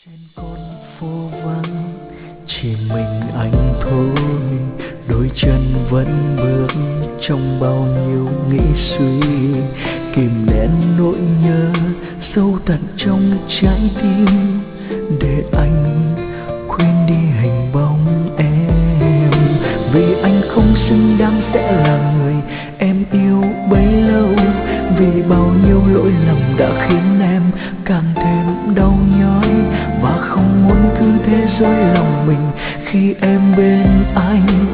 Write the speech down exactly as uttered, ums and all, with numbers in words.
Trên con phố vắng chỉ mình anh thôi, đôi chân vẫn bước trong bao nhiêu nghĩ suy, kìm nén nỗi nhớ sâu tận trong trái tim, để anh quên đi hình bóng em. Vì anh không xứng đáng sẽ là người em yêu bấy lâu, vì bao nhiêu lỗi lầm đã khiến em càng thêm đau nhói, và không muốn cứ thế dối lòng mình khi em bên anh.